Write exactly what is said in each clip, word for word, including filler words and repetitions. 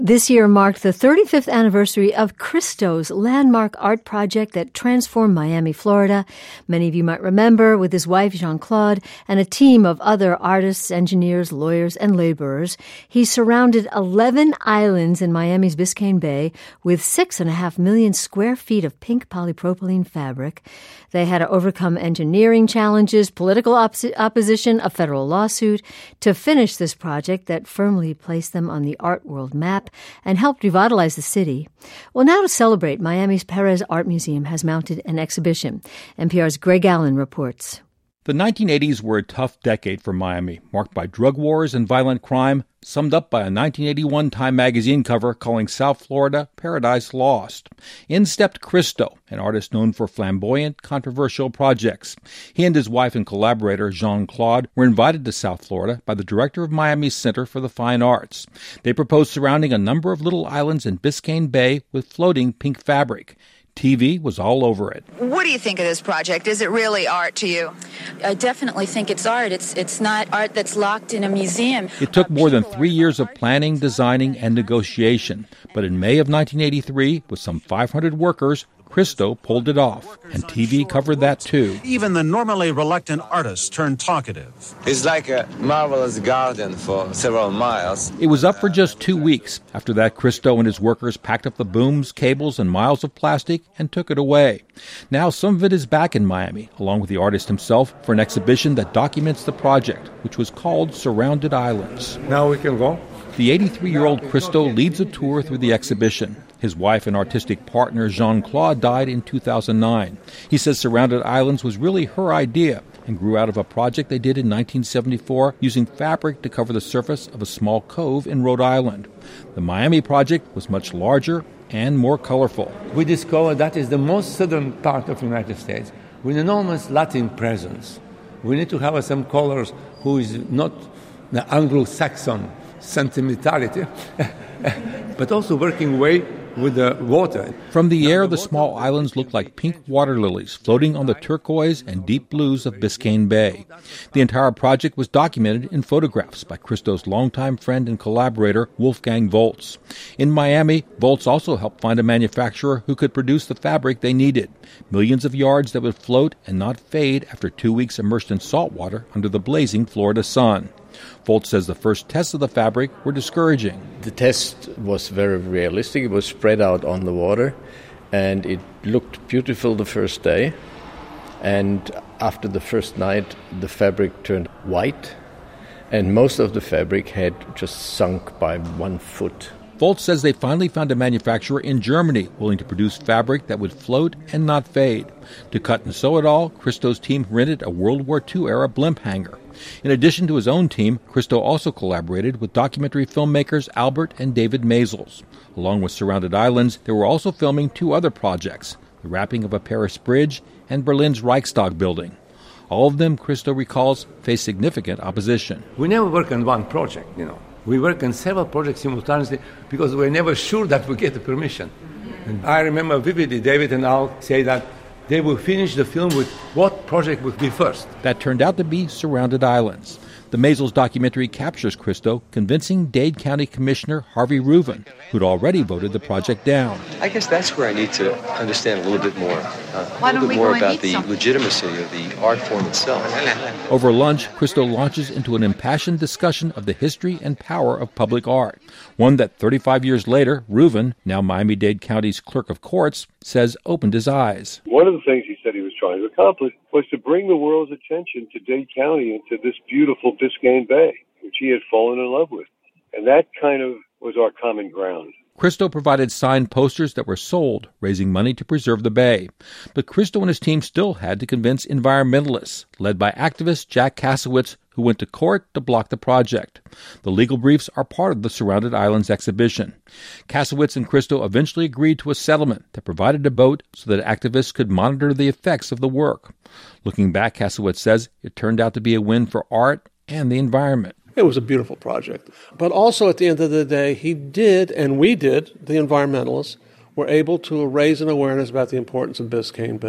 This year marked the thirty-fifth anniversary of Christo's landmark art project that transformed Miami, Florida. Many of you might remember, with his wife, Jean-Claude, and a team of other artists, engineers, lawyers, and laborers, he surrounded eleven islands in Miami's Biscayne Bay with six and a half million square feet of pink polypropylene fabric. They had to overcome engineering challenges, political op- opposition, a federal lawsuit to finish this project that firmly placed them on the art world map and helped revitalize the city. Well, now to celebrate, Miami's Perez Art Museum has mounted an exhibition. N P R's Greg Allen reports. The nineteen eighties were a tough decade for Miami, marked by drug wars and violent crime, summed up by a nineteen eighty-one Time magazine cover calling South Florida Paradise Lost. In stepped Christo, an artist known for flamboyant, controversial projects. He and his wife and collaborator, Jean-Claude, were invited to South Florida by the director of Miami's Center for the Fine Arts. They proposed surrounding a number of little islands in Biscayne Bay with floating pink fabric. T V was all over it. What do you think of this project? Is it really art to you? I definitely think it's art. It's it's not art that's locked in a museum. It took more than three years of planning, designing, and negotiation. But in May of nineteen eighty-three, with some five hundred workers, Christo pulled it off, and T V covered that too. Even the normally reluctant artists turned talkative. It's like a marvelous garden for several miles. It was up for just two weeks. After that, Christo and his workers packed up the booms, cables, and miles of plastic and took it away. Now some of it is back in Miami, along with the artist himself, for an exhibition that documents the project, which was called Surrounded Islands. Now we can go. The eighty-three-year-old Christo leads a tour through the exhibition. His wife and artistic partner, Jean-Claude, died in two thousand nine. He says Surrounded Islands was really her idea and grew out of a project they did in nineteen seventy-four using fabric to cover the surface of a small cove in Rhode Island. The Miami project was much larger and more colorful. We discovered that is the most southern part of the United States with enormous Latin presence. We need to have some colors who is not the Anglo-Saxon sentimentality, but also working way with the water. From the air, the small islands look like pink water lilies floating on the turquoise and deep blues of Biscayne Bay. The entire project was documented in photographs by Christo's longtime friend and collaborator, Wolfgang Volz. In Miami, Volz also helped find a manufacturer who could produce the fabric they needed. Millions of yards that would float and not fade after two weeks immersed in salt water under the blazing Florida sun. Volz says the first tests of the fabric were discouraging. The test was very realistic. It was spread out on the water, and it looked beautiful the first day. And after the first night, the fabric turned white, and most of the fabric had just sunk by one foot. Volz says they finally found a manufacturer in Germany willing to produce fabric that would float and not fade. To cut and sew it all, Christo's team rented a World War Two-era blimp hanger. In addition to his own team, Christo also collaborated with documentary filmmakers Albert and David Maysles. Along with Surrounded Islands, they were also filming two other projects, the wrapping of a Paris bridge and Berlin's Reichstag building. All of them, Christo recalls, faced significant opposition. We never work on one project, you know. We work on several projects simultaneously because we're never sure that we get the permission. And I remember vividly David and Al say that they will finish the film with what project would be first. That turned out to be Surrounded Islands. The Maysles documentary captures Christo convincing Dade County Commissioner Harvey Reuven, who'd already voted the project down. I guess that's where I need to understand a little bit more, uh, a little bit more about the legitimacy of the art form itself. Over lunch, Christo launches into an impassioned discussion of the history and power of public art, one that thirty-five years later, Reuven, now Miami-Dade County's clerk of courts, says opened his eyes. One of the things he said he was trying to accomplish was to bring the world's attention to Dade County and to this beautiful Biscayne Bay, which he had fallen in love with. And that kind of was our common ground. Christo provided signed posters that were sold, raising money to preserve the bay. But Christo and his team still had to convince environmentalists, led by activist Jack Kasowitz, who went to court to block the project. The legal briefs are part of the Surrounded Islands exhibition. Kasowitz and Christo eventually agreed to a settlement that provided a boat so that activists could monitor the effects of the work. Looking back, Kasowitz says it turned out to be a win for art and the environment. It was a beautiful project. But also at the end of the day, he did, and we did, the environmentalists, were able to raise an awareness about the importance of Biscayne Bay.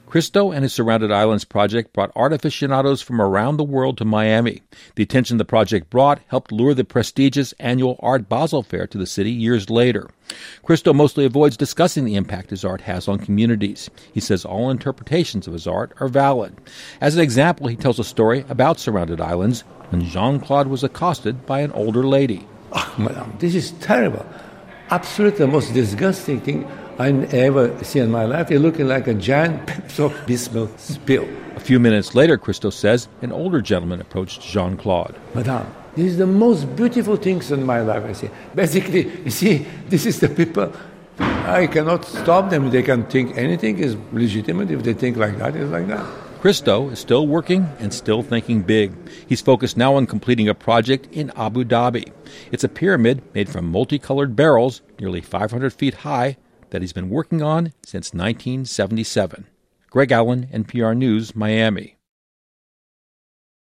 Christo and his Surrounded Islands project brought art aficionados from around the world to Miami. The attention the project brought helped lure the prestigious annual Art Basel Fair to the city years later. Christo mostly avoids discussing the impact his art has on communities. He says all interpretations of his art are valid. As an example, he tells a story about Surrounded Islands when Jean-Claude was accosted by an older lady. Oh, madam, this is terrible. Absolutely the most disgusting thing I ever see in my life. You're looking like a giant Pepsi Bismilk spill. A few minutes later, Christo says, an older gentleman approached Jean-Claude. Madame, this is the most beautiful things in my life, I see. Basically, you see, this is the people, I cannot stop them. They can think anything is legitimate. If they think like that, it's like that. Christo is still working and still thinking big. He's focused now on completing a project in Abu Dhabi. It's a pyramid made from multicolored barrels, nearly five hundred feet high, that he's been working on since nineteen seventy-seven. Greg Allen, N P R News, Miami.